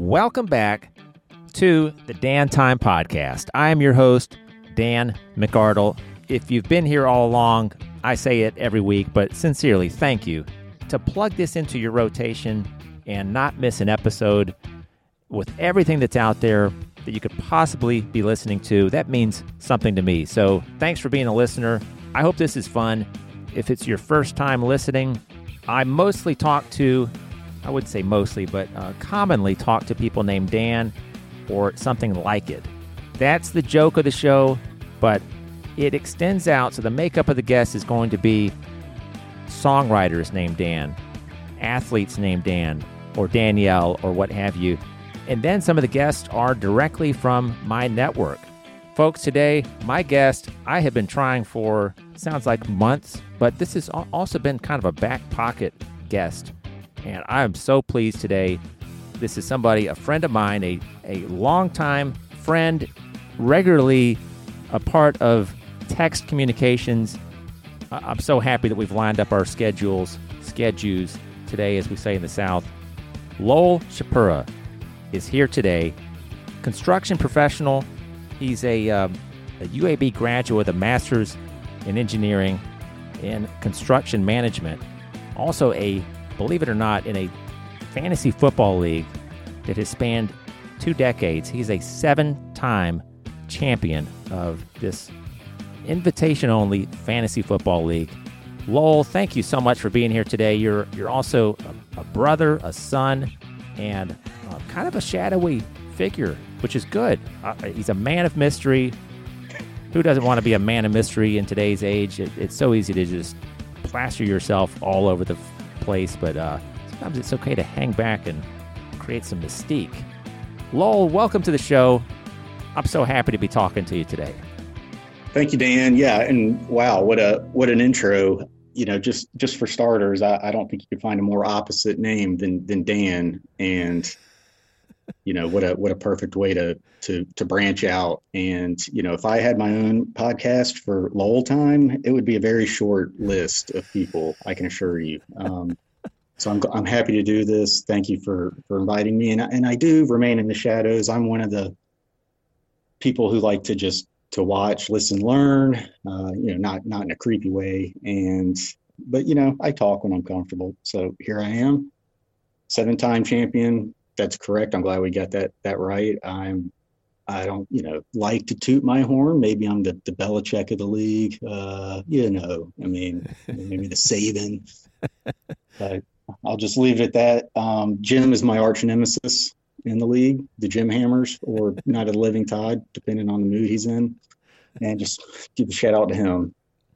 Welcome back to the Dan Time Podcast. I am your host, Dan McArdle. If you've been here all along, I say it every week, but sincerely, thank you. To plug this into your rotation and not miss an episode with everything that's out there that you could possibly be listening to, that means something to me. So thanks for being a listener. I hope this is fun. If it's your first time listening, I mostly talk to, I wouldn't say mostly, but commonly talk to people named Dan or something like it. That's the joke of the show, but it extends out. So the makeup of the guest is going to be songwriters named Dan, athletes named Dan, or Danielle, or what have you. And then some of the guests are directly from my network. Folks, today, my guest, I have been trying for, sounds like months, but this has also been kind of a back pocket guest. And I am so pleased today. This is somebody, a friend of mine, a longtime friend, regularly a part of text communications. I'm so happy that we've lined up our schedules today, as we say in the South. Lowell Shapura is here today. Construction professional. He's a UAB graduate with a master's in engineering and construction management. Also believe it or not, in a fantasy football league that has spanned 2 decades. He's a 7-time champion of this invitation-only fantasy football league. Lowell, thank you so much for being here today. You're also a brother, a son, and kind of a shadowy figure, which is good. He's a man of mystery. Who doesn't want to be a man of mystery in today's age? It's so easy to just plaster yourself all over the place, but sometimes it's okay to hang back and create some mystique. Lowell, welcome to the show. I'm so happy to be talking to you today. Thank you, Dan. Yeah, and wow, what an intro. You know, just for starters, I don't think you could find a more opposite name than Dan. And you know, what a perfect way to branch out. And you know, if I had my own podcast for Lowell Time, it would be a very short list of people, I can assure you. So I'm happy to do this. Thank you for inviting me. And I do remain in the shadows. I'm one of the people who like to watch, listen, learn, you know, not in a creepy way. But you know, I talk when I'm comfortable. So here I am, 7-time champion. That's correct. I'm glad we got that right. I don't, you know, like to toot my horn. Maybe I'm the Belichick of the league. You know, I mean, maybe the Saban. But I'll just leave it at that. Jim is my arch nemesis in the league, the Jim Hammers, or Night of the Living Tide, depending on the mood he's in. And just give a shout out to him.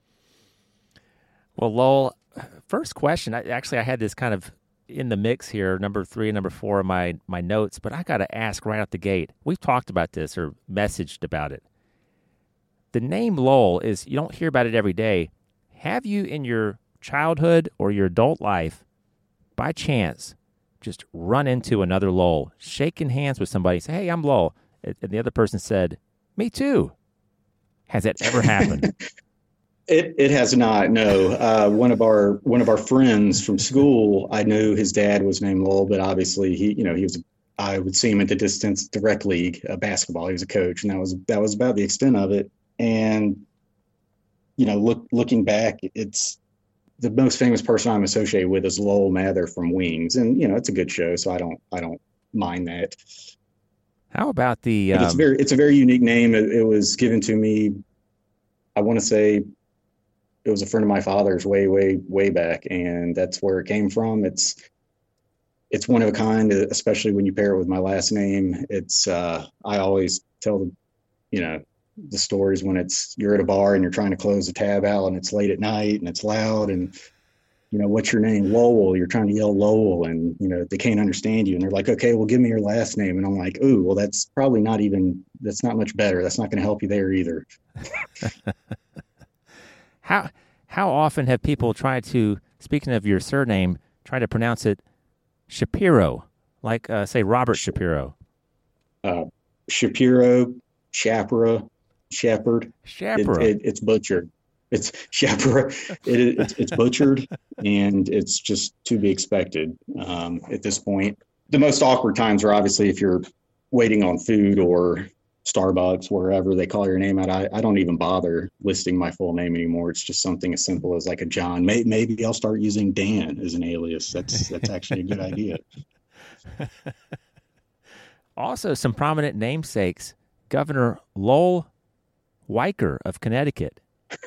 Well, Lowell, first question. I had this kind of in the mix here, number 3 and number 4 of my notes, but I got to ask right out the gate. We've talked about this or messaged about it. The name Lowell you don't hear about it every day. Have you in your childhood or your adult life, by chance, just run into another Lowell, shaking hands with somebody, say, "Hey, I'm Lowell," and the other person said, "Me too"? Has that ever happened? It has not. No. One of our friends from school, I knew his dad was named Lowell, but obviously I would see him at the distance, direct league basketball. He was a coach, and that was about the extent of it. And you know, looking back, it's the most famous person I'm associated with is Lowell Mather from Wings, and you know, it's a good show, so I don't mind that. How about the? But it's a very unique name. It was given to me, I want to say, it was a friend of my father's way back, and that's where it came from. It's one of a kind, especially when you pair it with my last name. It's I always tell the stories when you're at a bar and you're trying to close a tab out and it's late at night and it's loud and you know, what's your name? Lowell. You're trying to yell Lowell, and you know they can't understand you, and they're like, okay, well, give me your last name, and I'm like, ooh, well, that's not much better. That's not going to help you there either. How often have people tried to, speaking of your surname, try to pronounce it Shapiro, like say Robert Shapiro? Shapiro, Shapira, Shepherd. It's butchered. It's Shapira. It's butchered, and it's just to be expected at this point. The most awkward times are obviously if you're waiting on food or Starbucks, wherever they call your name out. I don't even bother listing my full name anymore. It's just something as simple as like a John. Maybe I'll start using Dan as an alias. That's actually a good idea. Also, some prominent namesakes. Governor Lowell Weicker of Connecticut.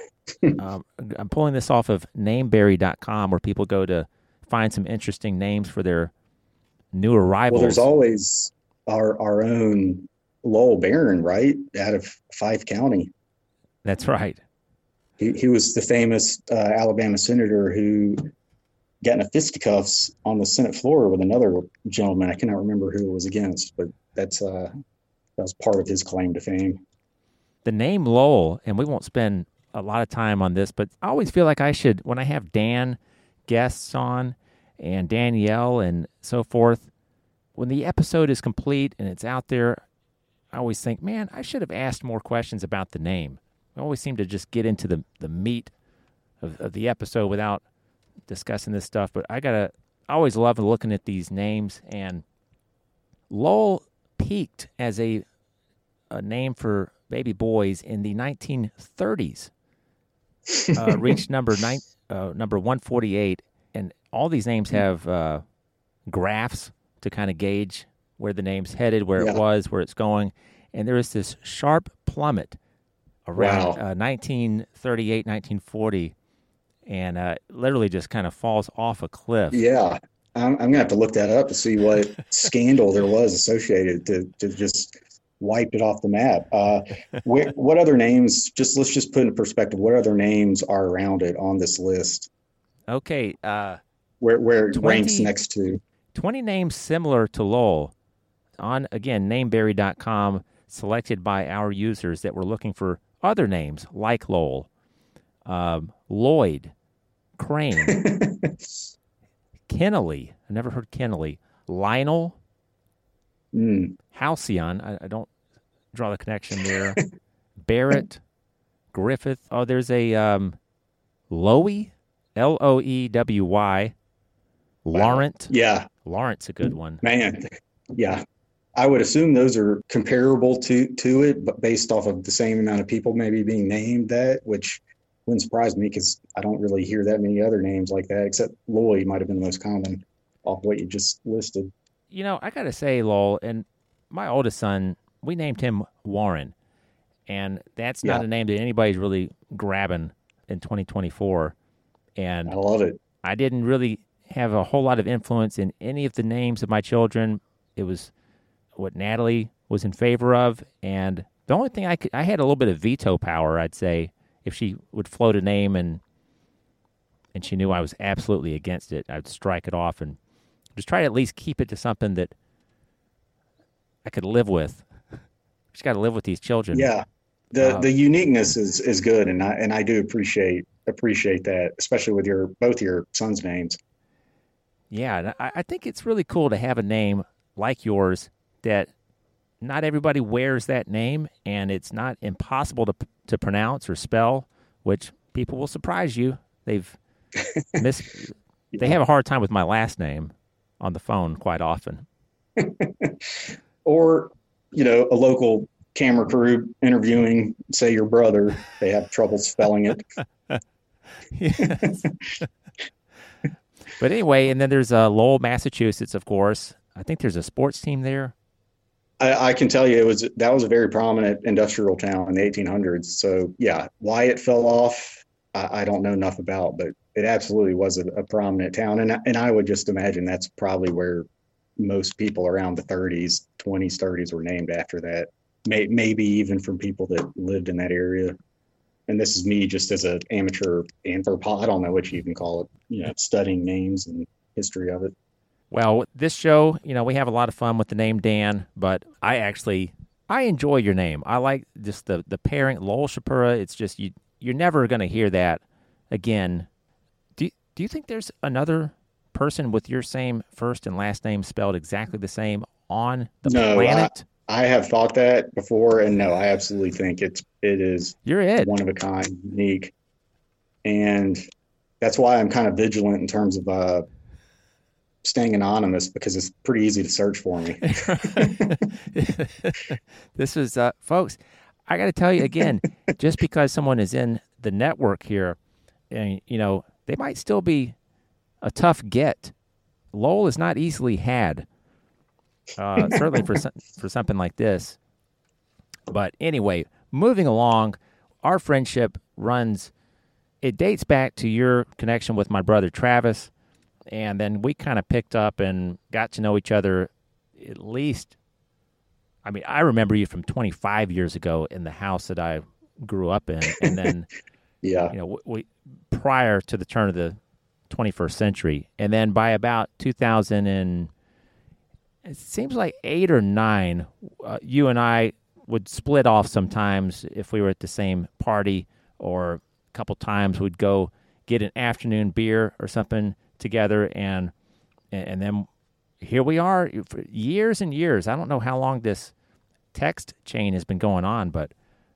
I'm pulling this off of nameberry.com, where people go to find some interesting names for their new arrivals. Well, there's always our own Lowell Barron, right, out of Fife County. That's right. He was the famous Alabama senator who got in a fisticuffs on the Senate floor with another gentleman. I cannot remember who it was against, but that was part of his claim to fame. The name Lowell, and we won't spend a lot of time on this, but I always feel like I should, when I have Dan guests on and Danielle and so forth, when the episode is complete and it's out there, I always think, man, I should have asked more questions about the name. I always seem to just get into the meat of the episode without discussing this stuff, but I always love looking at these names, and Lowell peaked as a name for baby boys in the 1930s. Reached number 148, and all these names have graphs to kind of gauge where the name's headed, where it was, where it's going, and there is this sharp plummet around 1938, 1940, and literally just kind of falls off a cliff. Yeah, I'm going to have to look that up to see what scandal there was associated to just wipe it off the map. What other names, let's just put into perspective, what other names are around it on this list? Okay. Where it ranks next to? 20 names similar to Lowell on, again, nameberry.com, selected by our users that were looking for other names like Lowell. Lloyd, Crane, Kennelly. I never heard Kennelly. Lionel, Halcyon. I don't draw the connection there. Barrett, Griffith. Oh, there's a Lowy, Loewy. Laurent. Yeah. Laurent's a good one. Man, yeah. I would assume those are comparable to it, but based off of the same amount of people maybe being named that, which wouldn't surprise me because I don't really hear that many other names like that, except Lloyd might have been the most common off what you just listed. You know, I got to say, Lowell, and my oldest son, we named him Warren, and that's not a name that anybody's really grabbing in 2024. And I love it. I didn't really have a whole lot of influence in any of the names of my children. It was what Natalie was in favor of, and the only thing I had a little bit of veto power, I'd say, if she would float a name and she knew I was absolutely against it, I'd strike it off and just try to at least keep it to something that I could live with. Just got to live with these children. Yeah, the uniqueness is good, and I do appreciate that, especially with both your sons' names. Yeah, I think it's really cool to have a name like yours that not everybody wears that name, and it's not impossible to pronounce or spell, which people will surprise you. They have a hard time with my last name on the phone quite often. Or, a local camera crew interviewing, say, your brother, they have trouble spelling it. Yes. But anyway, and then there's Lowell, Massachusetts, of course. I think there's a sports team there. I can tell you that was a very prominent industrial town in the 1800s. So, yeah, why it fell off, I don't know enough about, but it absolutely was a prominent town. And I would just imagine that's probably where most people around the 20s, 30s were named after that. Maybe even from people that lived in that area. And this is me just as an amateur anthropologist. I don't know what you even call it, studying names and history of it. Well, this show, we have a lot of fun with the name Dan, but I enjoy your name. I like just the pairing, Lowell Shapura. It's just, you're never going to hear that again. Do you think there's another person with your same first and last name spelled exactly the same on the planet? I have thought that before, and no, I absolutely think it is one of a kind, unique, and that's why I'm kind of vigilant in terms of staying anonymous because it's pretty easy to search for me. This is, folks, I got to tell you again, just because someone is in the network here, and they might still be a tough get. Lowell is not easily had, certainly for something like this. But anyway, moving along, our friendship it dates back to your connection with my brother Travis, and then we kind of picked up and got to know each other at least. I mean, I remember you from 25 years ago in the house that I grew up in, and then we prior to the turn of the 21st century, and then by about 2000 and it seems like 8 or 9, you and I would split off sometimes if we were at the same party, or a couple times we'd go get an afternoon beer or something together, and then here we are for years and years. I don't know how long this text chain has been going on, but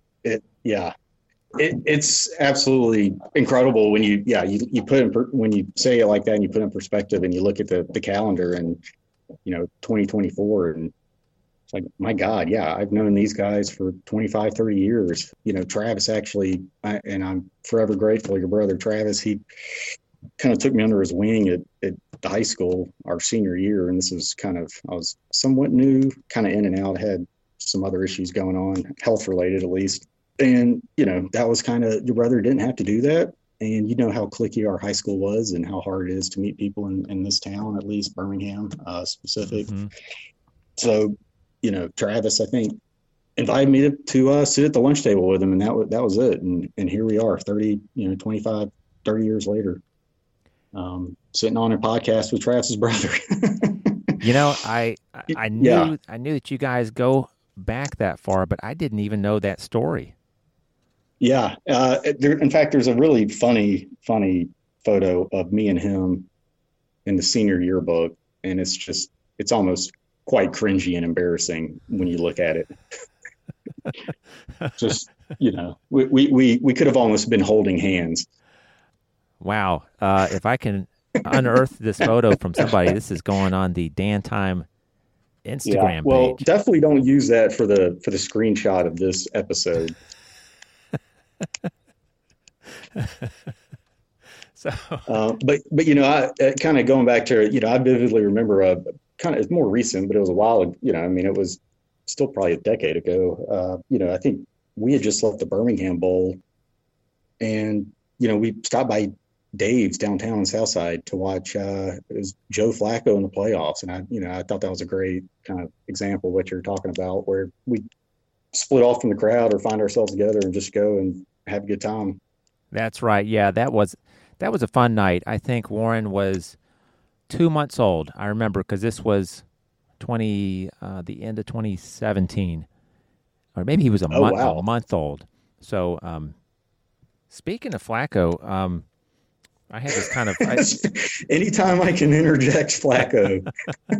it's absolutely incredible when you put when you say it like that and you put it in perspective and you look at the calendar and 2024, and it's like, my God, I've known these guys for 25, 30 years. Travis actually, and I'm forever grateful. Your brother Travis, he kind of took me under his wing at high school, our senior year, and this was I was somewhat new, kind of in and out, had some other issues going on, health related at least. And, that was your brother didn't have to do that. And how cliquey our high school was and how hard it is to meet people in this town, at least Birmingham specific. Mm-hmm. So, Travis, I think, invited me to sit at the lunch table with him, and that was it. And here we are 25, 30 years later, sitting on a podcast with Travis's brother. I knew that you guys go back that far, but I didn't even know that story. Yeah. In fact, there's a really funny photo of me and him in the senior yearbook, and it's almost quite cringy and embarrassing when you look at it. Just, we could have almost been holding hands. Wow. If I can unearth this photo from somebody, this is going on the Dan Time Instagram page. Definitely don't use that for the screenshot of this episode. So, but I kind of going back to I vividly remember it's more recent, but it was a while. It was still probably a decade ago. I think we had just left the Birmingham Bowl, and we stopped by Dave's downtown in Southside to watch it was Joe Flacco in the playoffs, and I thought that was a great kind of example of what you're talking about, where we split off from the crowd or find ourselves together and just go and have a good time. That's right. Yeah, that was a fun night. I think Warren was 2 months old. I remember, because this was the end of 2017, or maybe he was a month old. So, speaking of Flacco, I had this kind of anytime I can interject Flacco.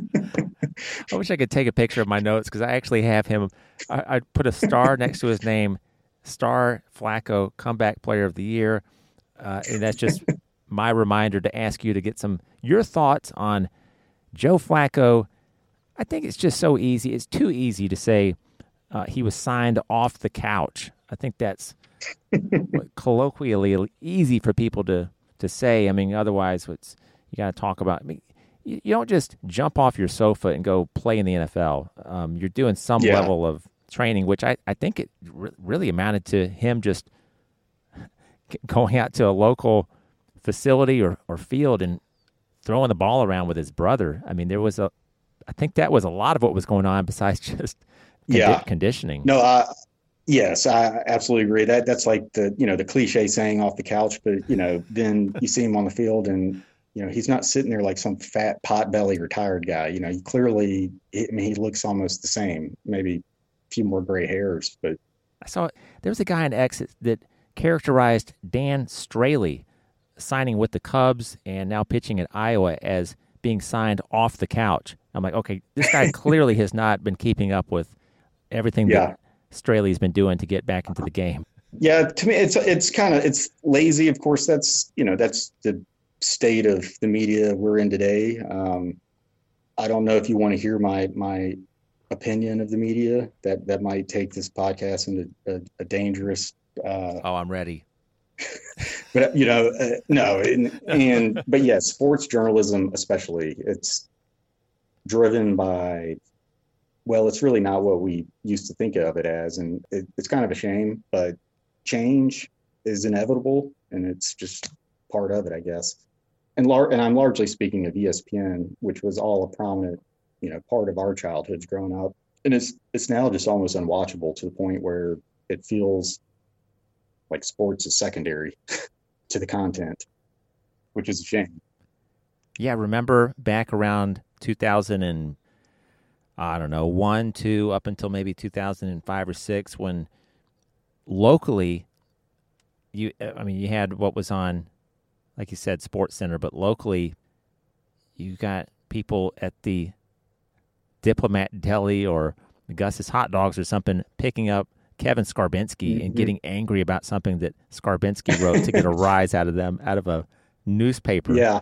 I wish I could take a picture of my notes, because I actually have him. I put a star next to his name, Star Flacco, Comeback Player of the Year, and that's just my reminder to ask you to get your thoughts on Joe Flacco. I think it's just so easy. It's too easy to say he was signed off the couch. I think that's colloquially easy for people to say. I mean, otherwise, you got to talk about. I mean, you don't just jump off your sofa and go play in the NFL. You're doing some level of training, which I think it really amounted to him just going out to a local facility or field and throwing the ball around with his brother. I mean, I think that was a lot of what was going on besides just conditioning. No, yes, I absolutely agree. That's like the cliche saying off the couch, but then you see him on the field and he's not sitting there like some fat pot-belly retired guy. He clearly, he looks almost the same, maybe a few more gray hairs. But I saw there was a guy in X that characterized Dan Straley signing with the Cubs and now pitching at Iowa as being signed off the couch. I'm like, okay, this guy clearly has not been keeping up with everything that Straley's been doing to get back into the game. Yeah, to me, it's lazy. Of course, that's the state of the media we're in today. I don't know if you want to hear my opinion of the media. That might take this podcast into a dangerous. I'm ready. But no, but yes, sports journalism especially, it's driven by. Well, it's really not what we used to think of it as, and it's kind of a shame. But change is inevitable, and it's just part of it, I guess. And I'm largely speaking of ESPN, which was all a prominent, part of our childhoods growing up, and it's now just almost unwatchable to the point where it feels like sports is secondary to the content, which is a shame. Yeah, remember back around 2000 and I don't know 1, 2, up until maybe 2005 or 6, when locally, you had what was on, like you said, Sports Center, but locally, you got people at the Diplomat Deli or Gus's Hot Dogs or something picking up Kevin Skarbinski and getting angry about something that Skarbinski wrote to get a rise out of a newspaper. Yeah.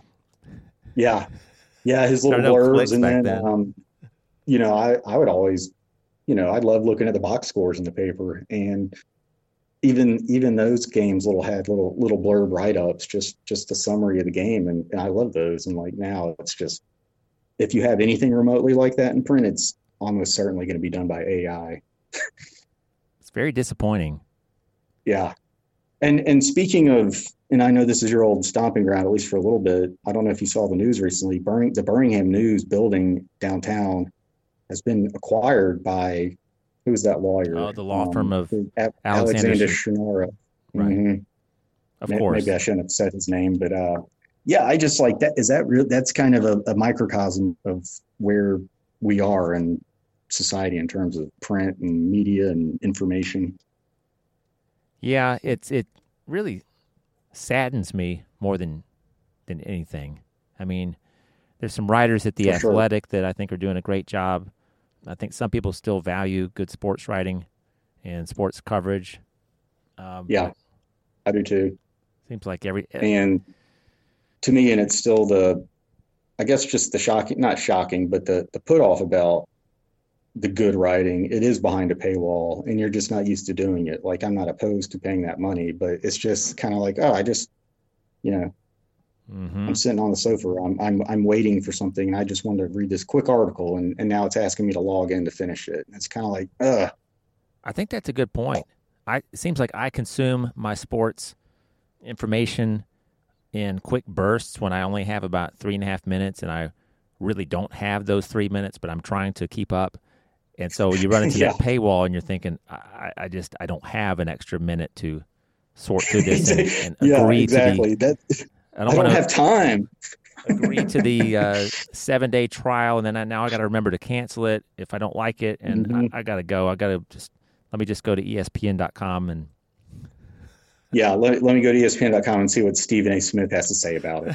His little blurbs, and then I would always, I'd love looking at the box scores in the paper, and even those games had little blurb write-ups, just a summary of the game, and I love those. And like now, it's just, if you have anything remotely like that in print, it's almost certainly going to be done by AI. It's very disappointing. Yeah. And speaking of, and I know this is your old stomping ground, at least for a little bit. I don't know if you saw the news recently. The Birmingham News building downtown has been acquired by, who's that lawyer? Oh, the law firm of Alexander Shinora. Right. Mm-hmm. Of course. Maybe I shouldn't have said his name, but I just like that. Is that real? That's kind of a microcosm of where we are in society in terms of print and media and information. Yeah, it really saddens me more than anything. I mean, there's some writers at The Athletic that I think are doing a great job. I think some people still value good sports writing and sports coverage. Yeah, I do too. Seems like and to me, and it's still I guess just the shocking, not shocking, but the put off about the good writing. It is behind a paywall, and you're just not used to doing it. Like, I'm not opposed to paying that money, but it's just kind of like, I just, I'm sitting on the sofa. I'm waiting for something, and I just wanted to read this quick article, and now it's asking me to log in to finish it. It's kind of like, I think that's a good point. It seems like I consume my sports information in quick bursts when I only have about 3.5 minutes, and I really don't have those 3 minutes, but I'm trying to keep up. And so you run into that paywall, and you're thinking, I don't have an extra minute to sort through this and agree exactly. to the. I don't have time. Agree to the 7-day trial, and then now I got to remember to cancel it if I don't like it, and I got to go. Let me just go to ESPN.com and. Yeah, let me go to ESPN.com and see what Stephen A. Smith has to say about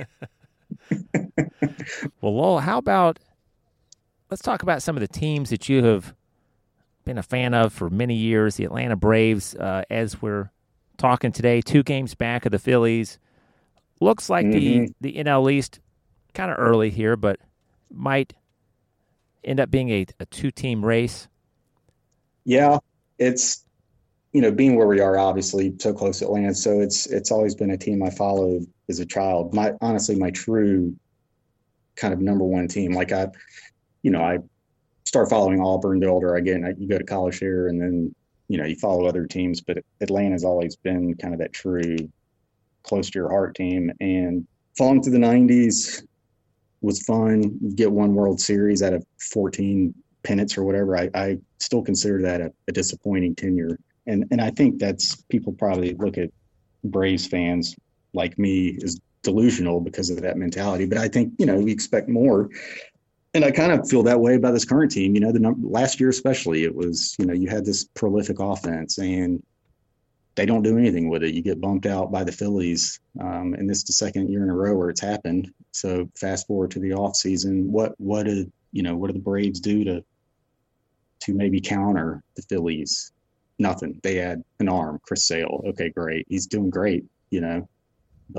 it. Well, Lowell, how about let's talk about some of the teams that you have been a fan of for many years. The Atlanta Braves, as we're talking today, 2 games back of the Phillies. Looks like the NL East kind of early here, but might end up being a 2-team race. Yeah, it's being where we are, obviously so close to Atlanta, so it's always been a team I followed as a child. My true kind of number one team. Like I start following Auburn the older I get, and you go to college here, and then you follow other teams, but Atlanta's always been kind of that true close to your heart team. And falling through the 90s was fun. You get 1 World Series out of 14 pennants or whatever. I still consider that a disappointing tenure. And I think that's, people probably look at Braves fans like me as delusional because of that mentality. But I think, we expect more. And I kind of feel that way about this current team. Last year especially, it was, you had this prolific offense, and they don't do anything with it. You get bumped out by the Phillies, and this is the second year in a row where it's happened. So fast forward to the off season, what do the Braves do to maybe counter the Phillies? Nothing. They had an arm, Chris Sale. Okay, great. He's doing great, but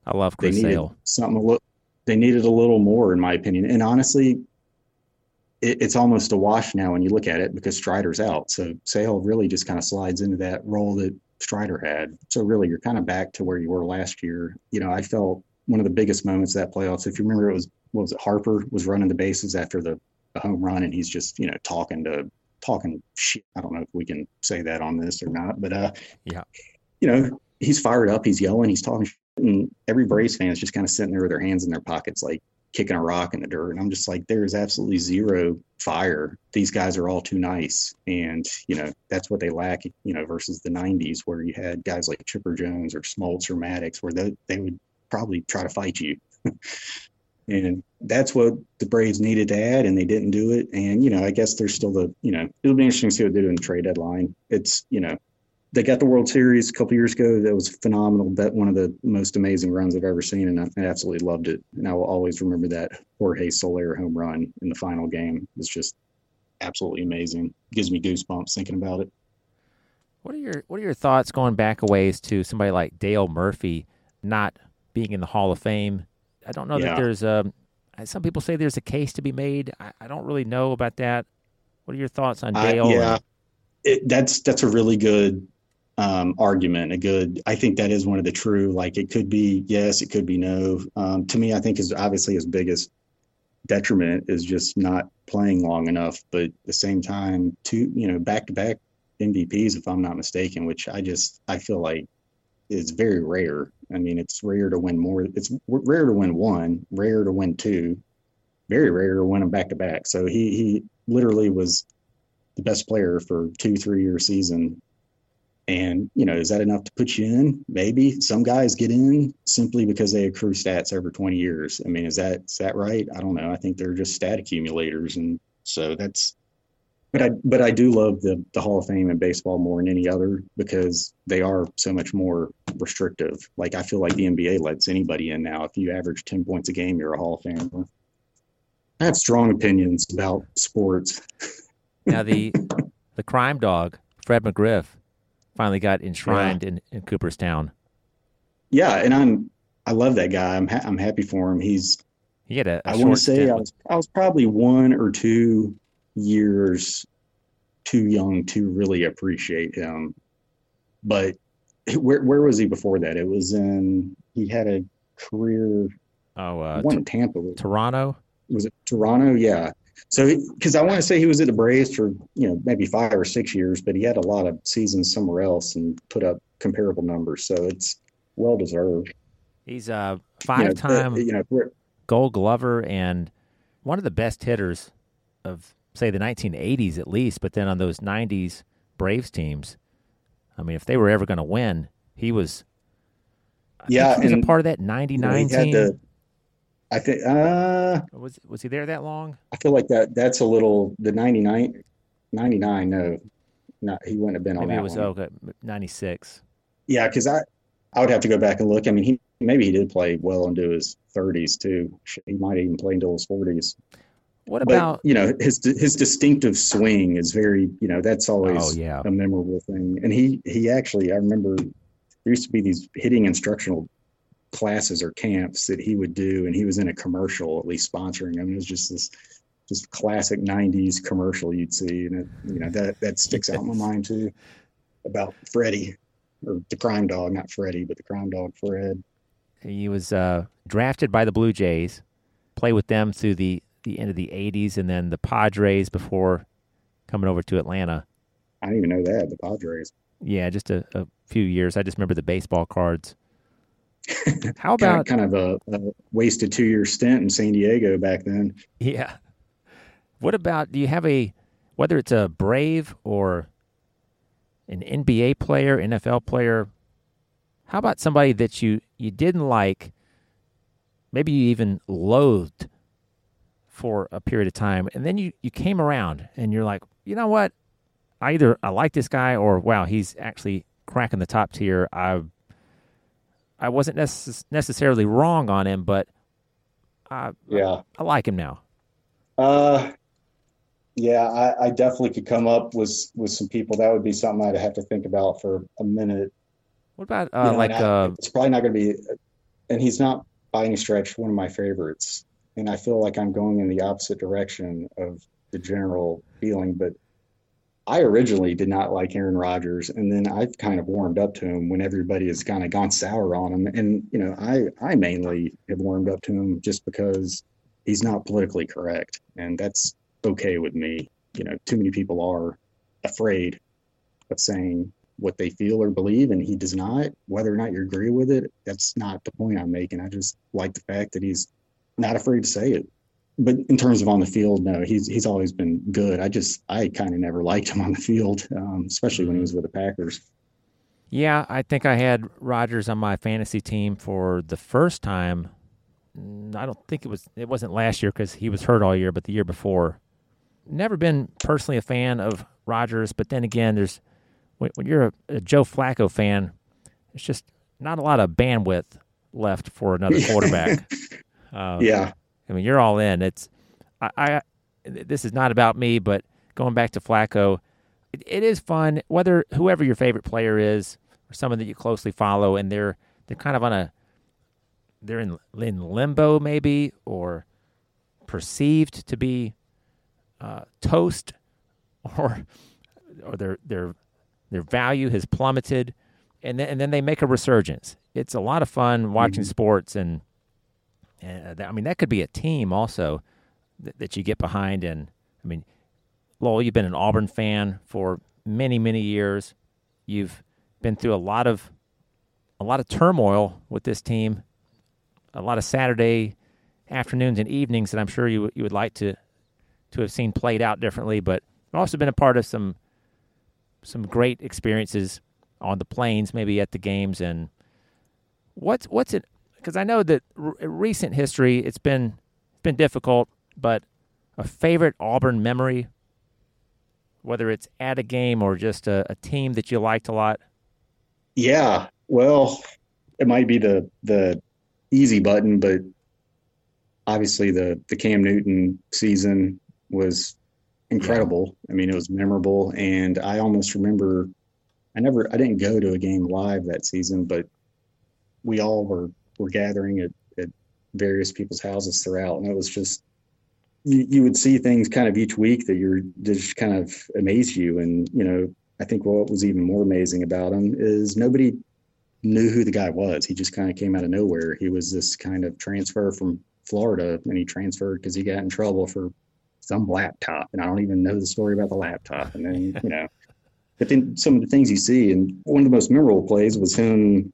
I love They Chris needed Sale. something a little. They needed a little more, in my opinion. And honestly, it's almost a wash now when you look at it because Strider's out. So Sale really just kind of slides into that role that Strider had. So really, you're kind of back to where you were last year. I felt one of the biggest moments of that playoffs. If you remember, it was what was it? Harper was running the bases after the home run, and he's just talking shit. I don't know if we can say that on this or not, but Yeah. He's fired up, he's yelling, he's talking shit, and every Braves fan is just kind of sitting there with their hands in their pockets, like kicking a rock in the dirt. And I'm just like, there is absolutely zero fire. These guys are all too nice, and that's what they lack. Versus the '90s where you had guys like Chipper Jones or Smoltz or Maddox, where they would probably try to fight you. And that's what the Braves needed to add, and they didn't do it. And, I guess there's still it'll be interesting to see what they do in the trade deadline. It's, they got the World Series a couple years ago. That was phenomenal. That one of the most amazing runs I've ever seen, and I absolutely loved it. And I will always remember that Jorge Soler home run in the final game. It was just absolutely amazing. Gives me goosebumps thinking about it. What are your thoughts going back a ways to somebody like Dale Murphy not being in the Hall of Fame? I don't know that there's some people say there's a case to be made. I don't really know about that. What are your thoughts on Dale? That's a really good argument. I think that is one of the true, like it could be yes, it could be no. To me, I think is obviously his biggest detriment is just not playing long enough. But at the same time, back-to-back MVPs, if I'm not mistaken, which I feel like is very rare. I mean, it's rare to win more. It's rare to win one, rare to win two, very rare to win them back to back. So he literally was the best player for 2-3 year season. And, is that enough to put you in? Maybe some guys get in simply because they accrue stats over 20 years. I mean, is that right? I don't know. I think they're just stat accumulators. And so but I do love the Hall of Fame in baseball more than any other because they are so much more restrictive. Like I feel like the NBA lets anybody in now. If you average 10 points a game, you're a Hall of Famer. I have strong opinions about sports. Now the crime dog, Fred McGriff, finally got enshrined in Cooperstown. Yeah, and I love that guy. I'm happy for him. He had a I want to say I was probably 1 or 2 years too young to really appreciate him. But where was he before that? It was he had a career. One in Tampa. Toronto. Was it Toronto? Yeah. So because I want to say he was at the Braves for maybe 5 or 6 years, but he had a lot of seasons somewhere else and put up comparable numbers. So it's well deserved. He's a 5-time Gold Glover and one of the best hitters of, say, the 1980s at least, but then on those 90s Braves teams, I mean, if they were ever going to win, he was. He was a part of that 99 team. I think. Was he there that long? I feel like that's a little the 99. No, he wouldn't have been on that one. Maybe it was 96. Yeah, because I would have to go back and look. I mean, maybe he did play well into his 30s too. He might even play until his 40s. What about his distinctive swing is very that's always a memorable thing. And he actually, I remember there used to be these hitting instructional classes or camps that he would do, and he was in a commercial at least sponsoring them. It was just this classic 90s commercial you'd see, and that sticks out in my mind too about Freddie, or the crime dog, not Freddie, but the crime dog Fred. He was drafted by the Blue Jays, played with them through the end of the 80s, and then the Padres before coming over to Atlanta. I didn't even know that, the Padres. Yeah, just a few years. I just remember the baseball cards. How about kind of a wasted 2-year stint in San Diego back then? Yeah. What about, do you have whether it's a Brave or an NBA player, NFL player, how about somebody that you didn't like, maybe you even loathed for a period of time, and then you came around and you're like, you know what? I like this guy, or wow, he's actually cracking the top tier. I wasn't necessarily wrong on him, but I like him now. Yeah, I definitely could come up with some people. That would be something I'd have to think about for a minute. What about it's probably not going to be and he's not by any stretch one of my favorites. And I feel like I'm going in the opposite direction of the general feeling. But I originally did not like Aaron Rodgers, and then I've kind of warmed up to him when everybody has kind of gone sour on him. And I mainly have warmed up to him just because he's not politically correct, and that's okay with me. Too many people are afraid of saying what they feel or believe, and he does not. Whether or not you agree with it, that's not the point I'm making. I just like the fact that he's not afraid to say it. But in terms of on the field, no, he's always been good. I kind of never liked him on the field, especially when he was with the Packers. Yeah, I think I had Rodgers on my fantasy team for the first time. I don't think it wasn't last year because he was hurt all year, but the year before. Never been personally a fan of Rodgers, but then again, when you're a Joe Flacco fan, it's just not a lot of bandwidth left for another quarterback. Yeah. I mean, you're all in. This is not about me, but going back to Flacco, it is fun. Whoever your favorite player is, or someone that you closely follow, and they're kind of they're in limbo maybe, or perceived to be toast, or their value has plummeted, and then they make a resurgence. It's a lot of fun watching sports and. I mean, that could be a team also that you get behind. And, I mean, Lowell, you've been an Auburn fan for many, many years. You've been through a lot of turmoil with this team, a lot of Saturday afternoons and evenings that I'm sure you would like to have seen played out differently. But you've also been a part of some great experiences on the plains, maybe at the games. And what's it? Because I know that recent history, it's been difficult, but a favorite Auburn memory, whether it's at a game or just a team that you liked a lot? Yeah, well, it might be the easy button, but obviously the Cam Newton season was incredible. Yeah. I mean, it was memorable, and I almost remember I didn't go to a game live that season, but we all were gathering at various people's houses throughout, and it was just you would see things kind of each week that just kind of amaze you. And I think what was even more amazing about him is nobody knew who the guy was. He just kind of came out of nowhere. He was this kind of transfer from Florida, and he transferred because he got in trouble for some laptop, and I don't even know the story about the laptop. And then but then some of the things you see, and one of the most memorable plays was him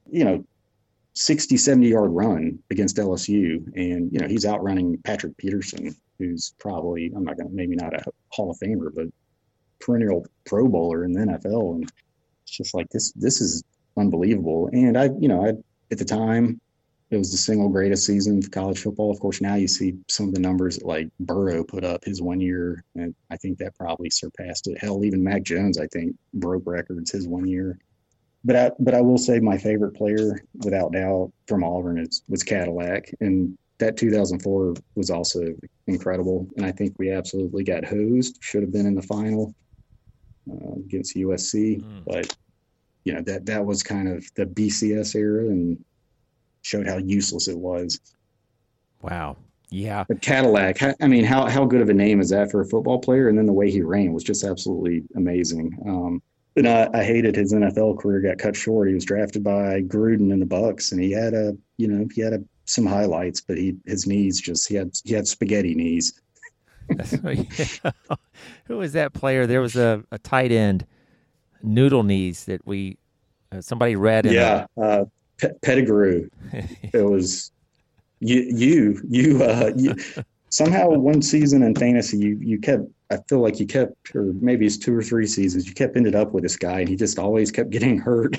60, 70-yard run against LSU. And, he's outrunning Patrick Peterson, who's probably, maybe not a Hall of Famer, but perennial Pro Bowler in the NFL. And it's just like, this is unbelievable. And I at the time, it was the single greatest season of college football. Of course, now you see some of the numbers that, like, Burrow put up his 1 year, and I think that probably surpassed it. Hell, even Mac Jones, I think, broke records his 1 year. But I will say my favorite player, without doubt, from Auburn was Cadillac. And that 2004 was also incredible. And I think we absolutely got hosed. Should have been in the final against USC. But, that was kind of the BCS era and showed how useless it was. Wow. Yeah. But Cadillac, how good of a name is that for a football player? And then the way he ran was just absolutely amazing. And I hated his NFL career got cut short. He was drafted by Gruden in the Bucs, and he had some highlights, but his knees he had spaghetti knees. Who was that player? There was a tight end, noodle knees that somebody read. Pettigrew. It was you somehow one season in fantasy you kept. I feel like you kept, or maybe it's 2 or 3 seasons, you ended up with this guy, and he just always kept getting hurt.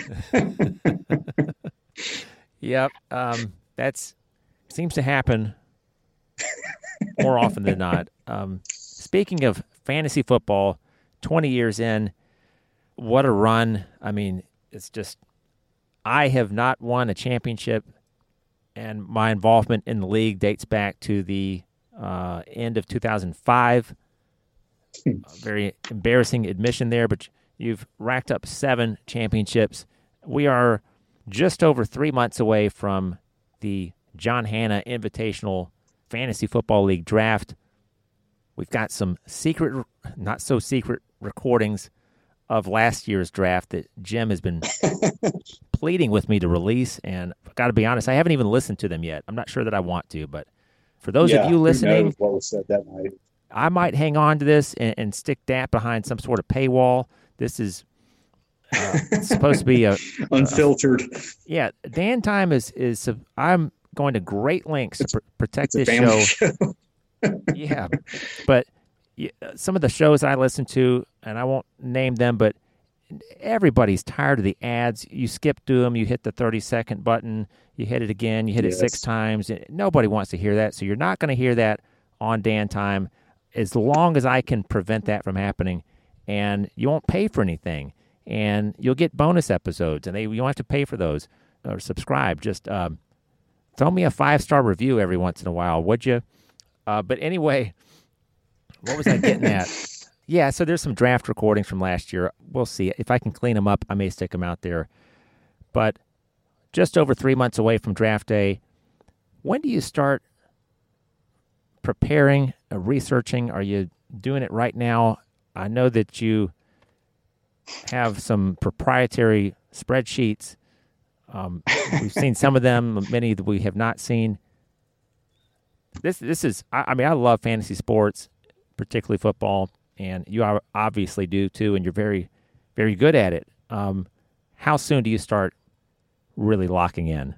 Yep. That seems to happen more often than not. Speaking of fantasy football, 20 years in, what a run. I mean, it's just, I have not won a championship, and my involvement in the league dates back to the end of 2005. Very embarrassing admission there, but you've racked up 7 championships. We are just over 3 months away from the John Hanna Invitational Fantasy Football League draft. We've got some secret, not so secret recordings of last year's draft that Jim has been pleading with me to release. And I've got to be honest, I haven't even listened to them yet. I'm not sure that I want to, but for those of you listening, who knows what was said that night. I might hang on to this and stick that behind some sort of paywall. This is supposed to be a unfiltered. Dan Time is. I'm going to great lengths to protect this show. Yeah, but some of the shows I listen to, and I won't name them, but everybody's tired of the ads. You skip through them, you hit the 30-second button, you hit it again, you hit it 6 times. Nobody wants to hear that, so you're not going to hear that on Dan Time as long as I can prevent that from happening. And you won't pay for anything, and you'll get bonus episodes, and you don't have to pay for those or subscribe. Just throw me a 5-star review every once in a while, would you? But anyway, what was I getting at? Yeah, so there's some draft recordings from last year. We'll see. If I can clean them up, I may stick them out there. But just over 3 months away from draft day, when do you start preparing, researching? Are you doing it right now? I know that you have some proprietary spreadsheets. We've seen some of them, many that we have not seen. This is, I mean, I love fantasy sports, particularly football, and you obviously do too, and you're very, very good at it. How soon do you start really locking in?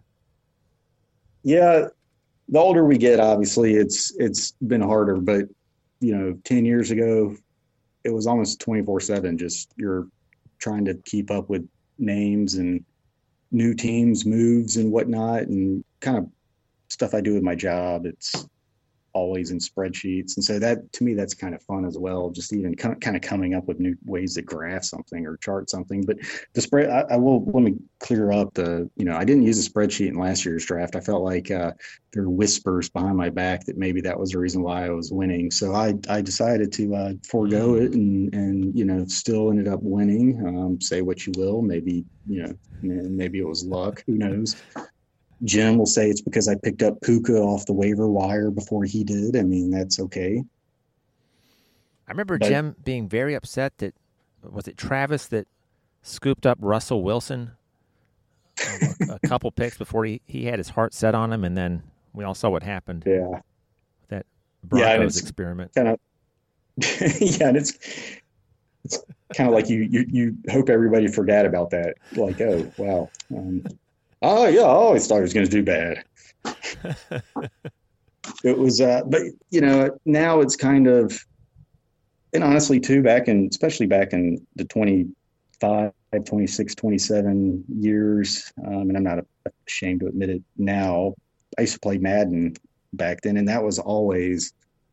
Yeah, the older we get, obviously, it's been harder. But 10 years ago, it was almost 24/7. Just you're trying to keep up with names and new teams, moves, and whatnot, and kind of stuff I do with my job. It's always in spreadsheets, and so that to me that's kind of fun as well, just even kind of coming up with new ways to graph something or chart something. But the spread, I will, let me clear up I didn't use a spreadsheet in last year's draft. I felt like there were whispers behind my back that maybe that was the reason why I was winning, so I decided to forego it and still ended up winning. Say what you will, maybe maybe it was luck, who knows. Jim will say it's because I picked up Puka off the waiver wire before he did. I mean, that's okay. I remember Jim being very upset that, was it Travis that scooped up Russell Wilson a couple picks before he had his heart set on him, and then we all saw what happened. Yeah. That Broncos experiment. And it's kind of like you hope everybody forgot about that. Like, oh, wow. Oh, yeah, I always thought he was going to do bad. It was, but, now it's kind of, and honestly, too, especially back in the 25, 26, 27 years, and I'm not ashamed to admit it now, I used to play Madden back then, and that was always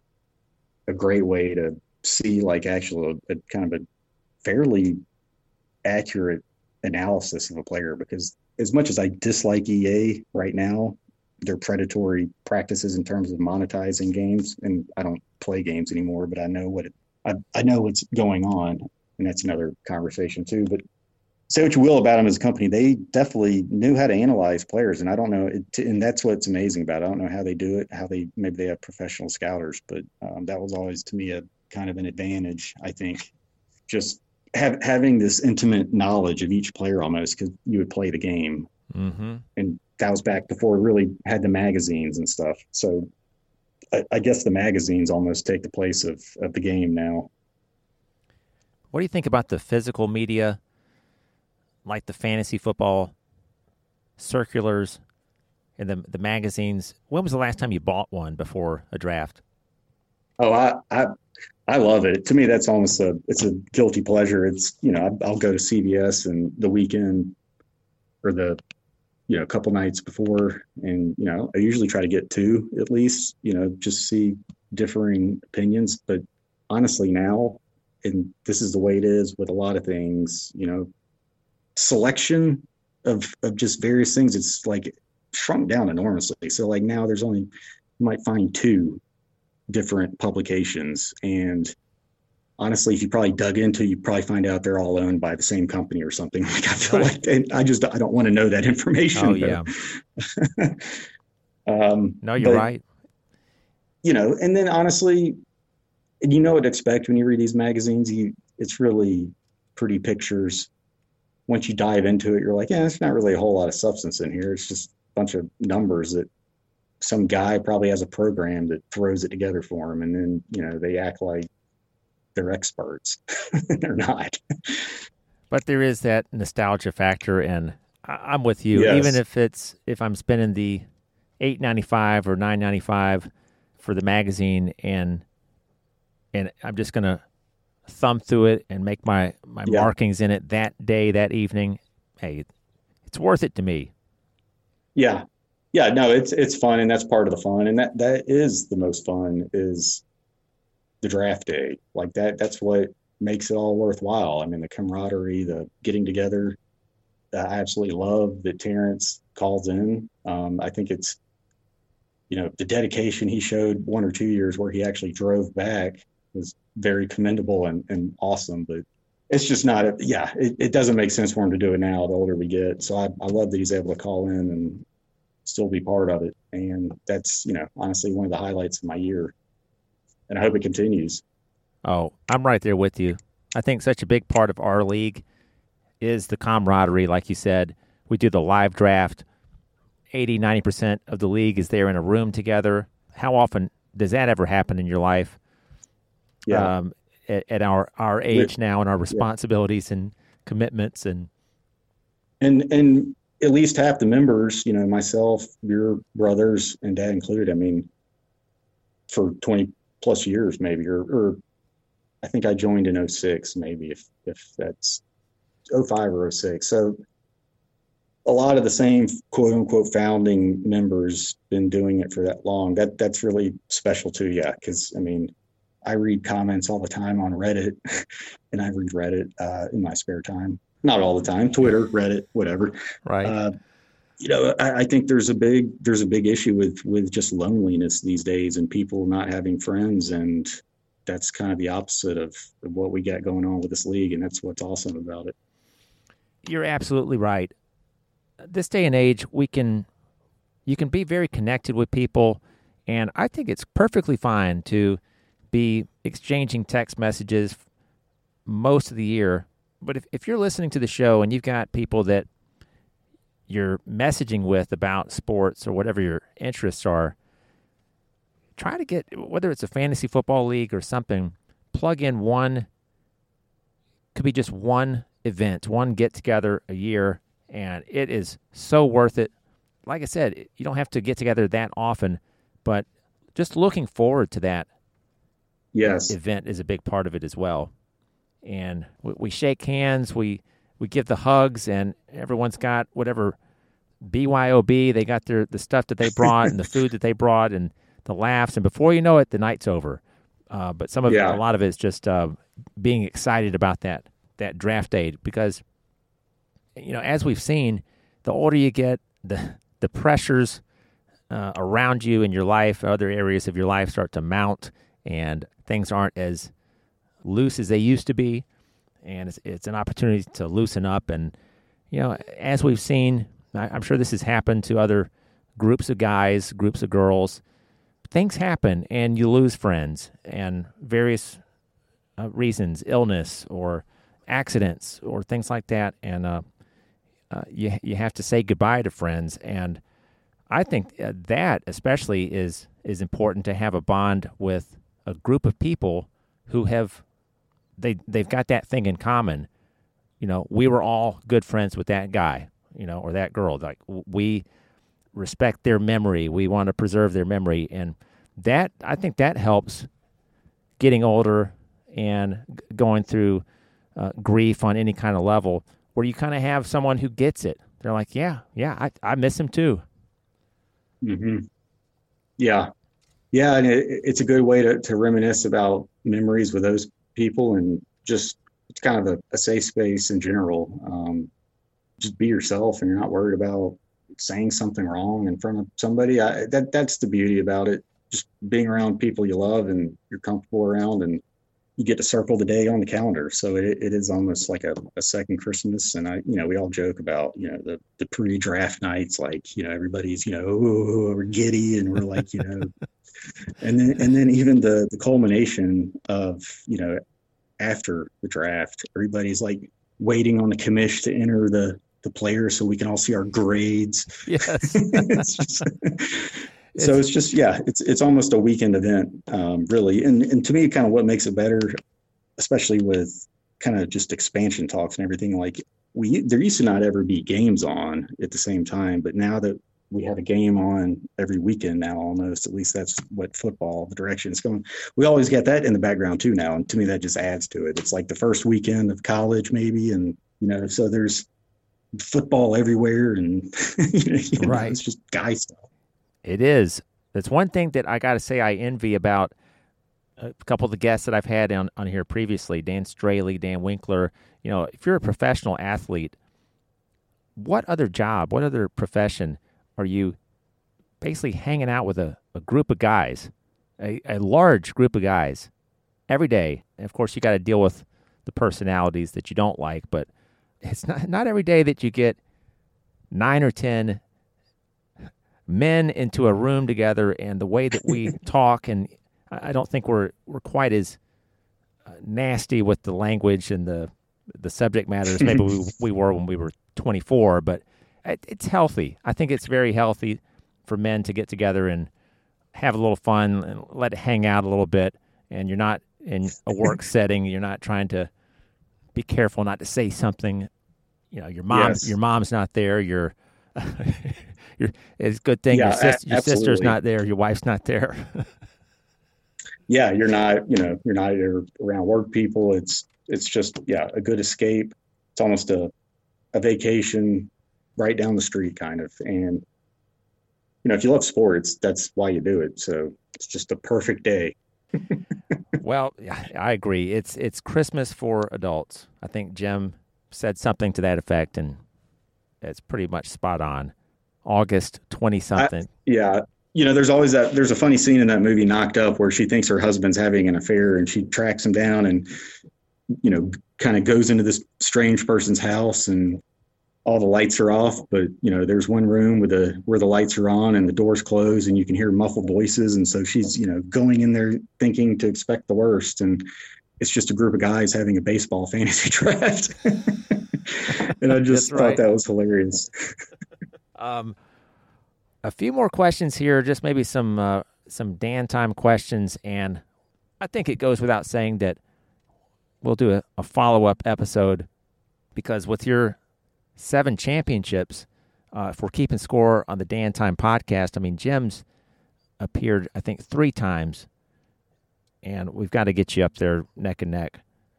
a great way to see, like, actual, a kind of a fairly accurate analysis of a player, because as much as I dislike EA right now, their predatory practices in terms of monetizing games, and I don't play games anymore, but I know I know what's going on, and that's another conversation too. But say what you will about them as a company, they definitely knew how to analyze players, and I don't know, and that's what's amazing about it. I don't know how they do it, maybe they have professional scouters, but that was always to me a kind of an advantage, I think, just having this intimate knowledge of each player almost, because you would play the game. Mm-hmm. And that was back before we really had the magazines and stuff. So I guess the magazines almost take the place of the game now. What do you think about the physical media, like the fantasy football circulars and the magazines? When was the last time you bought one before a draft? Oh, I love it. To me, that's almost it's a guilty pleasure. It's, I'll go to CVS and the weekend or the, a couple nights before, and, I usually try to get 2 at least, just see differing opinions. But honestly now, and this is the way it is with a lot of things, selection of just various things, it's like shrunk down enormously. So like now there's only, you might find 2 different publications, and honestly, if you probably dug into, you probably find out they're all owned by the same company or something. Like I feel like I don't want to know that information. Oh yeah. No, you're But, right. and then honestly, you know what to expect when you read these magazines. It's really pretty pictures. Once you dive into it, you're like, yeah, there's not really a whole lot of substance in here. It's just a bunch of numbers that some guy probably has a program that throws it together for him. And then, they act like they're experts. They're not. But there is that nostalgia factor, and I'm with you. Even Yes. if I'm spending the $8.95 or $9.95 for the magazine, and I'm just gonna thumb through it and make my Yeah. markings in it that day, that evening. Hey, it's worth it to me. Yeah. Yeah. No, it's fun, and that's part of the fun. And that is the most fun is the draft day. Like that's what makes it all worthwhile. I mean, the camaraderie, the getting together. I absolutely love that Terrence calls in. I think it's, the dedication he showed 1 or 2 years where he actually drove back was very commendable and awesome. But it's just not, it doesn't make sense for him to do it now the older we get. So I love that he's able to call in and still be part of it. And that's, honestly, one of the highlights of my year. And I hope it continues. Oh, I'm right there with you. I think such a big part of our league is the camaraderie. Like you said, we do the live draft. 80-90% of the league is there in a room together. How often does that ever happen in your life? Yeah. At our age now and our Yeah. responsibilities and commitments and And at least half the members, myself, your brothers and dad included, I mean, for 20 plus years, maybe, or I think I joined in '06, maybe if that's '05 or '06. So a lot of the same quote unquote founding members been doing it for that long. That's really special too. Yeah. Cause I mean, I read comments all the time on Reddit and I read Reddit, in my spare time. Not all the time, Twitter, Reddit, whatever. right. Uh, I think there's a big issue with just loneliness these days and people not having friends, and that's kind of the opposite of what we got going on with this league, and that's what's awesome about it. You're absolutely right. This day and age, you can be very connected with people, and I think it's perfectly fine to be exchanging text messages most of the year. But if you're listening to the show and you've got people that you're messaging with about sports or whatever your interests are, try to get, whether it's a fantasy football league or something, plug in one, could be just one event, one get together a year, and it is so worth it. Like I said, you don't have to get together that often, but just looking forward to that Yes. event is a big part of it as well. And we shake hands, we give the hugs, and everyone's got whatever BYOB, they got the stuff that they brought and the food that they brought and the laughs, and before you know it, the night's over. But a Yeah. lot of it is just being excited about that draft day because, as we've seen, the older you get, the pressures around you in your life, other areas of your life start to mount, and things aren't as loose as they used to be, and it's an opportunity to loosen up. And as we've seen, I'm sure this has happened to other groups of guys, groups of girls. Things happen, and you lose friends, and various reasons, illness or accidents or things like that, and you have to say goodbye to friends. And I think that especially is important to have a bond with a group of people who they've got that thing in common. We were all good friends with that guy, or that girl. Like, we respect their memory. We want to preserve their memory. And that, I think that helps getting older and going through grief on any kind of level, where you kind of have someone who gets it. They're like, yeah, I miss him too. Hmm. Yeah. Yeah. And it's a good way to reminisce about memories with those people, and just, it's kind of a safe space in general. Just be yourself, and you're not worried about saying something wrong in front of somebody. That's the beauty about it. Just being around people you love and you're comfortable around, and you get to circle the day on the calendar. So it is almost like a second Christmas. And we all joke about, the pre-draft nights, like, everybody's, we're giddy and we're like, and then even the culmination of, after the draft, everybody's like waiting on the commish to enter the players so we can all see our grades. Yes. It's just, it's almost a weekend event, really. And to me, kind of what makes it better, especially with kind of just expansion talks and everything, like there used to not ever be games on at the same time, but now that we have a game on every weekend now, almost, at least that's what football, the direction it's going. We always get that in the background too now. And to me, that just adds to it. It's like the first weekend of college maybe. And, so there's football everywhere and, right. It's just guy stuff. It is. That's one thing that I got to say I envy about a couple of the guests that I've had on here previously, Dan Straley, Dan Winkler. If you're a professional athlete, what other job, what other profession are you basically hanging out with a group of guys, a large group of guys every day? And of course, you got to deal with the personalities that you don't like, but it's not every day that you get 9 or 10 men into a room together, and the way that we talk, and I don't think we're quite as nasty with the language and the subject matter as maybe we were when we were 24, but it's healthy. I think it's very healthy for men to get together and have a little fun and let it hang out a little bit, and you're not in a work setting. You're not trying to be careful not to say something. Your mom's not there. It's a good thing your sister's not there. Your wife's not there. Yeah, you're not around work people. It's just, a good escape. It's almost a vacation right down the street kind of. And, if you love sports, that's why you do it. So it's just a perfect day. Well, I agree. It's Christmas for adults. I think Jim said something to that effect, and it's pretty much spot on. August 20-something. There's always there's a funny scene in that movie Knocked Up where she thinks her husband's having an affair and she tracks him down and, kind of goes into this strange person's house and all the lights are off. But, there's one room where the lights are on and the door's closed and you can hear muffled voices. And so she's, going in there thinking to expect the worst. And it's just a group of guys having a baseball fantasy draft. And I just thought that was hilarious. A few more questions here, just maybe some Dan time questions, and I think it goes without saying that we'll do a follow-up episode, because with your 7 championships, if we're keeping score on the Dan Time podcast, I mean, Jim's appeared, I think, 3 times, and we've got to get you up there neck and neck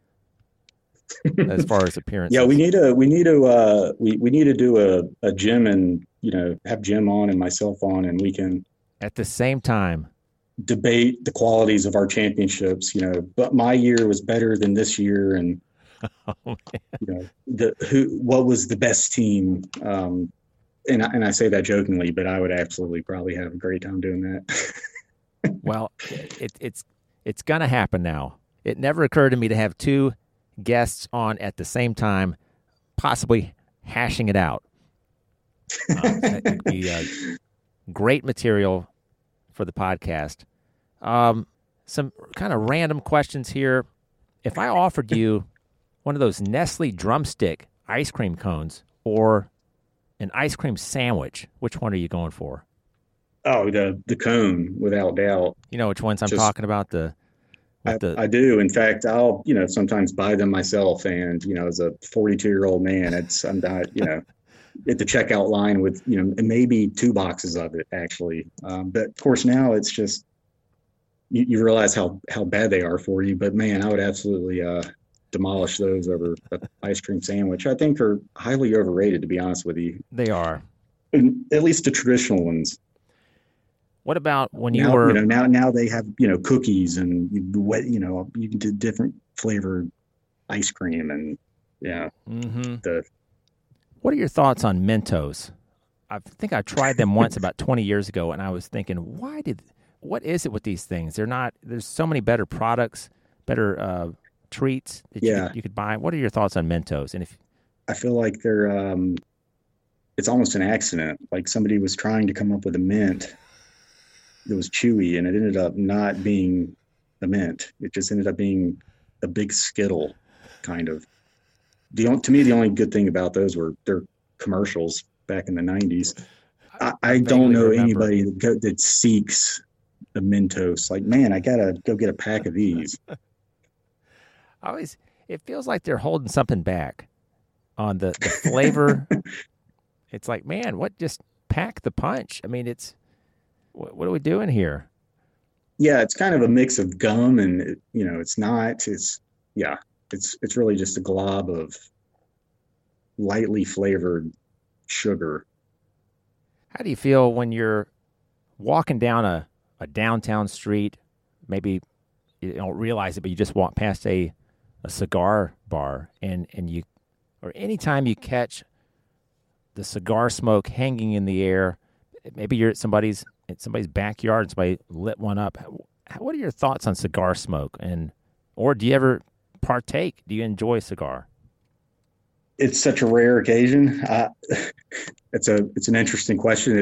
as far as appearances. Yeah, we need to do a Jim and have Jim on and myself on, and we can at the same time debate the qualities of our championships. But my year was better than this year, and what was the best team? And I say that jokingly, but I would absolutely probably have a great time doing that. Well, it's gonna happen now. It never occurred to me to have 2 guests on at the same time, possibly hashing it out. It'd be great material for the podcast. Some kind of random questions here. If I offered you one of those Nestle drumstick ice cream cones or an ice cream sandwich, which one are you going for? Oh, the cone, without doubt. You know which ones I'm talking about? I do. In fact, I'll, sometimes buy them myself. And, as a 42-year-old man, I'm not, at the checkout line with, maybe 2 boxes of it, actually. But of course, now it's just, you realize how bad they are for you. But man, I would absolutely demolish those over an ice cream sandwich. I think are highly overrated, to be honest with you. They are. And at least the traditional ones. What about when you were now they have cookies and you can do different flavored ice cream and What are your thoughts on Mentos? I think I tried them once about 20 years ago, and I was thinking, what is it with these things? There's so many better products, treats that Yeah. you could buy? What are your thoughts on Mentos? And if I feel like it's almost an accident. Like somebody was trying to come up with a mint that was chewy, and it ended up not being a mint. It just ended up being a big Skittle, kind of. To me, the only good thing about those were their commercials back in the '90s. I don't vaguely know remember. anybody that seeks a Mentos. Like, man, I gotta go get a pack of these. it feels like they're holding something back on the flavor. It's like, man, what just pack the punch? I mean, what are we doing here? Yeah, it's kind of a mix of gum and it's not. Yeah, it's really just a glob of lightly flavored sugar. How do you feel when you're walking down a downtown street? Maybe you don't realize it, but you just walk past a cigar bar, and you, or anytime you catch the cigar smoke hanging in the air. Maybe you're at somebody's backyard and somebody lit one up. What are your thoughts on cigar smoke? Or do you ever partake? Do you enjoy a cigar? It's such a rare occasion. It's an interesting question.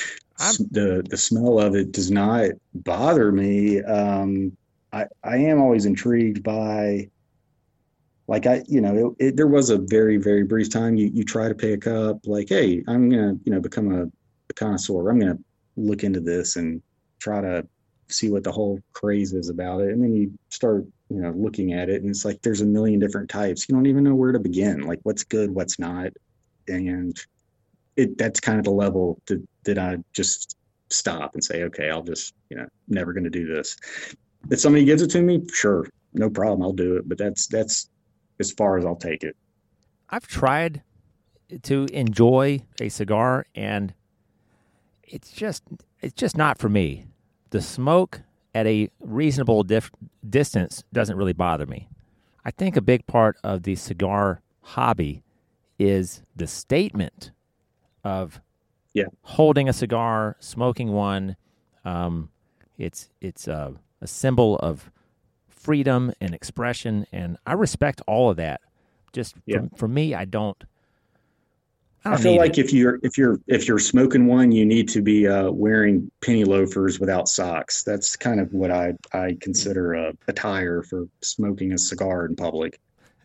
The smell of it does not bother me. I am always intrigued by, like, there was a very, very brief time you try to pick up, like, hey, I'm gonna become a connoisseur. I'm gonna look into this and try to see what the whole craze is about it. And then you start looking at it, and it's like there's a million different types. You don't even know where to begin, like what's good, what's not. And that's kind of the level that I just stop and say, okay, I'll just never going to do this. If somebody gives it to me, sure, no problem, I'll do it. But that's as far as I'll take it. I've tried to enjoy a cigar, and it's just not for me. The smoke at a reasonable distance doesn't really bother me. I think a big part of the cigar hobby is the statement of holding a cigar, smoking one. It's a symbol of freedom and expression, and I respect all of that. Just for me, I don't. I feel like if you're smoking one, you need to be wearing penny loafers without socks. That's kind of what I consider a attire for smoking a cigar in public.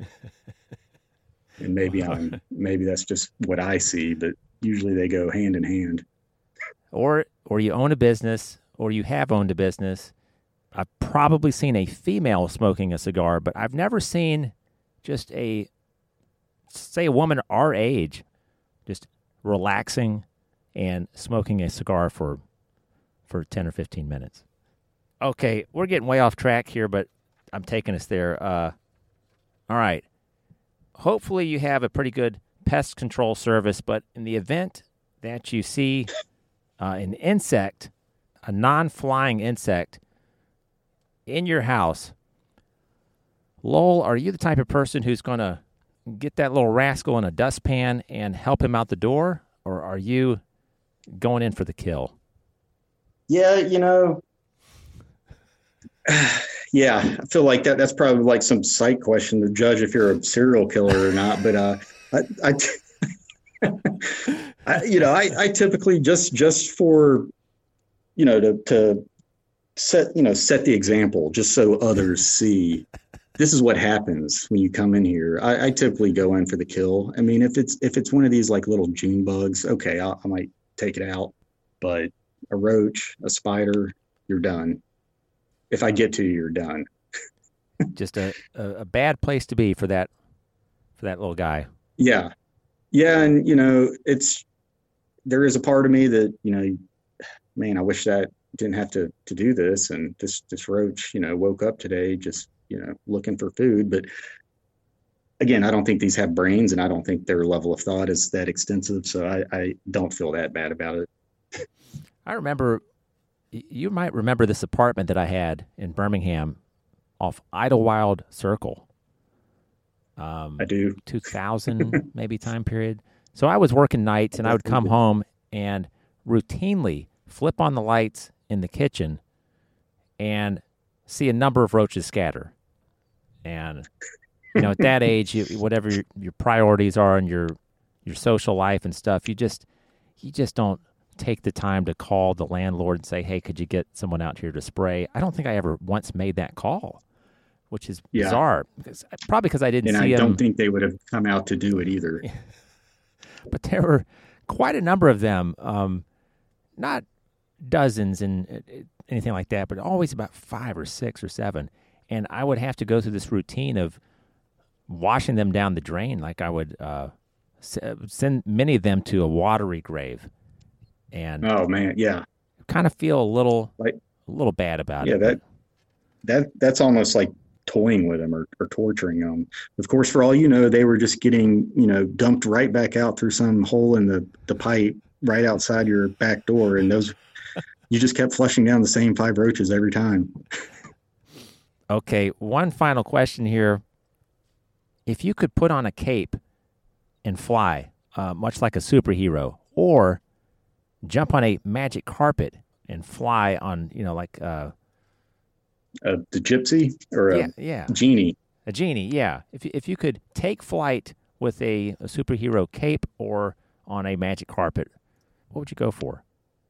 And maybe that's just what I see, but usually they go hand in hand. Or you own a business, or you have owned a business. I've probably seen a female smoking a cigar, but I've never seen just a woman our age just relaxing and smoking a cigar for 10 or 15 minutes. Okay, we're getting way off track here, but I'm taking us there. All right. Hopefully you have a pretty good pest control service, but in the event that you see an insect, a non-flying insect, in your house, Lowell, are you the type of person who's going to get that little rascal in a dustpan and help him out the door, or are you going in for the kill? Yeah, yeah, I feel like that's probably like some psych question to judge if you're a serial killer or not. But I typically just for to set the example, just so others see. This is what happens when you come in here. I typically go in for the kill. I mean, if it's one of these like little June bugs, okay, I might take it out. But a roach, a spider, you're done. If I get to you, you're done. Just a bad place to be for that little guy. Yeah, and there is a part of me that man, I wish that didn't have to do this. And this roach, woke up today just looking for food. But again, I don't think these have brains, and I don't think their level of thought is that extensive. So I don't feel that bad about it. I remember, you might remember this apartment that I had in Birmingham off Idlewild Circle. I do. 2000 maybe time period. So I was working nights, and I would come home and routinely flip on the lights in the kitchen and see a number of roaches scatter. And at that age, whatever your priorities are and your social life and stuff, you just don't take the time to call the landlord and say, "Hey, could you get someone out here to spray?" I don't think I ever once made that call, which is bizarre. Probably because I didn't see them. And I don't think they would have come out to do it either. But there were quite a number of them, not dozens and anything like that, but always about 5 or 6 or 7. And I would have to go through this routine of washing them down the drain. Like I would send many of them to a watery grave. And oh man, yeah, kind of feel a little bad about it. Yeah, that's almost like toying with them or torturing them. Of course, for all you know, they were just getting dumped right back out through some hole in the pipe right outside your back door, and those you just kept flushing down the same 5 roaches every time. Okay, one final question here. If you could put on a cape and fly, much like a superhero, or jump on a magic carpet and fly on, the gypsy or a genie. A genie, yeah. If you could take flight with a superhero cape or on a magic carpet, what would you go for?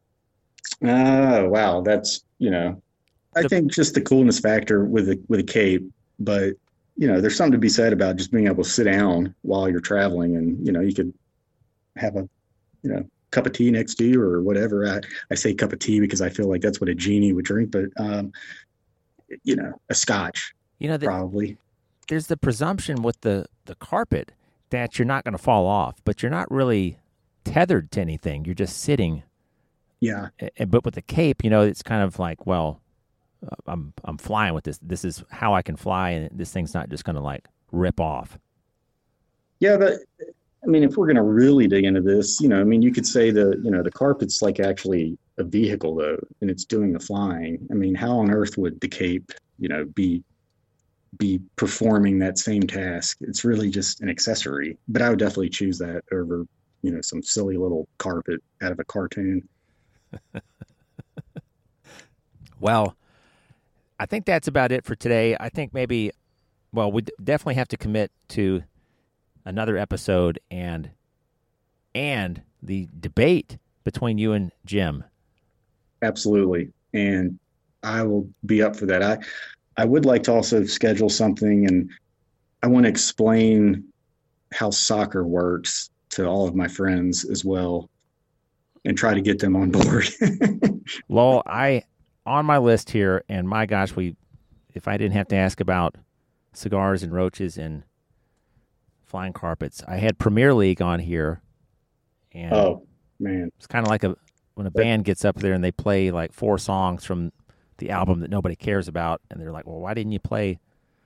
Wow, that's I think just the coolness factor with a cape, but there's something to be said about just being able to sit down while you're traveling, and you could have a cup of tea next to you or whatever. I say cup of tea because I feel like that's what a genie would drink, but a scotch, probably. There's the presumption with the carpet that you're not going to fall off, but you're not really tethered to anything. You're just sitting. Yeah. But with the cape, it's kind of like, well, I'm flying with this. This is how I can fly, and this thing's not just going to like rip off. Yeah, but I mean, if we're going to really dig into this, you could say the carpet's like actually a vehicle though, and it's doing the flying. I mean, how on earth would the cape, be performing that same task? It's really just an accessory. But I would definitely choose that over, some silly little carpet out of a cartoon. Well, I think that's about it for today. I think maybe, we definitely have to commit to another episode and the debate between you and Jim. Absolutely. And I will be up for that. I would like to also schedule something, and I want to explain how soccer works to all of my friends as well and try to get them on board. Lowell, on my list here, and my gosh, if I didn't have to ask about cigars and roaches and flying carpets, I had Premier League on here. And oh, man. It's kind of like when a band gets up there and they play like 4 songs from the album that nobody cares about, and they're like, well, why didn't you play?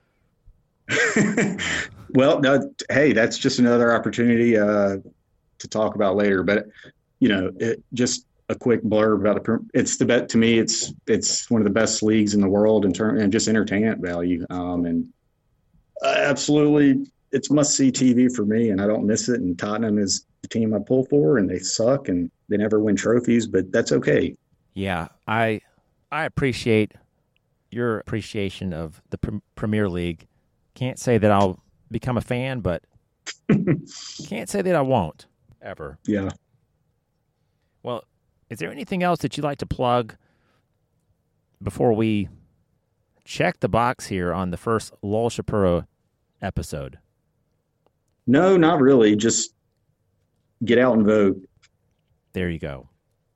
Well, no, hey, that's just another opportunity to talk about later. But, just a quick blurb about it's the bet to me. It's one of the best leagues in the world and just entertainment value. And absolutely, it's must see TV for me, and I don't miss it. And Tottenham is the team I pull for, and they suck and they never win trophies, but that's okay. Yeah, I appreciate your appreciation of the Premier League. Can't say that I'll become a fan, but can't say that I won't ever. Yeah. Well, is there anything else that you'd like to plug before we check the box here on the first Lowell Shapiro episode? No, not really. Just get out and vote. There you go.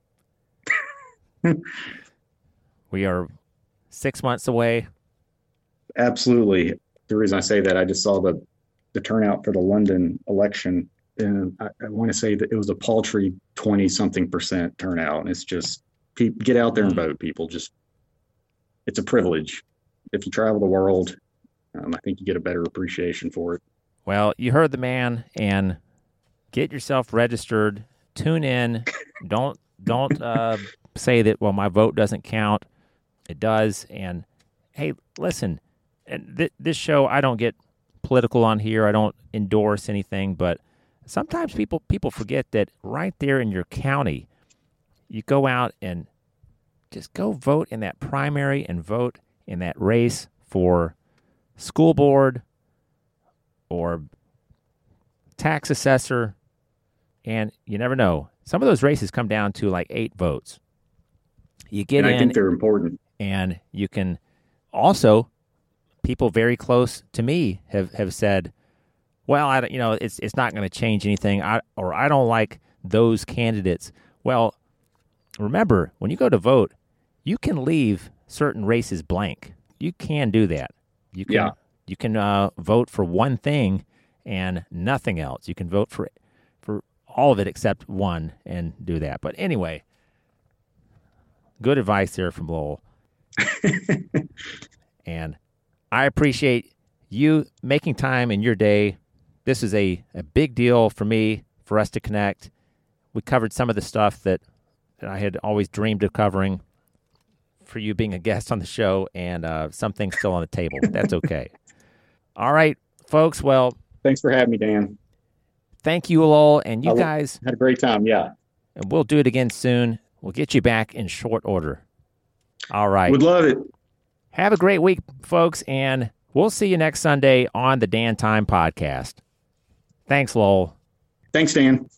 We are 6 months away. Absolutely. The reason I say that, I just saw the turnout for the London election, and I want to say that it was a paltry 20-something% turnout. And it's just, get out there and vote, people. Just, it's a privilege. If you travel the world, I think you get a better appreciation for it. Well, you heard the man, and get yourself registered. Tune in. Don't say that, well, my vote doesn't count. It does. And hey, listen, this show, I don't get political on here. I don't endorse anything, but sometimes people forget that right there in your county, you go out and just go vote in that primary and vote in that race for school board or tax assessor, and you never know. Some of those races come down to like 8 votes. You get in. I think they're important. And you can also, people very close to me have said, well, it's not going to change anything, I don't like those candidates. Well, remember, when you go to vote, you can leave certain races blank. You can do that. You can vote for one thing and nothing else. You can vote for all of it except one and do that. But anyway, good advice there from Lowell. And I appreciate you making time in your day. This is a big deal for me, for us to connect. We covered some of the stuff that I had always dreamed of covering, for you being a guest on the show, and some things still on the table. That's okay. All right, folks. Well, thanks for having me, Dan. Thank you, Lowell, and you guys had a great time. Yeah, and we'll do it again soon. We'll get you back in short order. All right. Would love it. Have a great week, folks, and we'll see you next Sunday on the Dan Time Podcast. Thanks, Lowell. Thanks, Dan.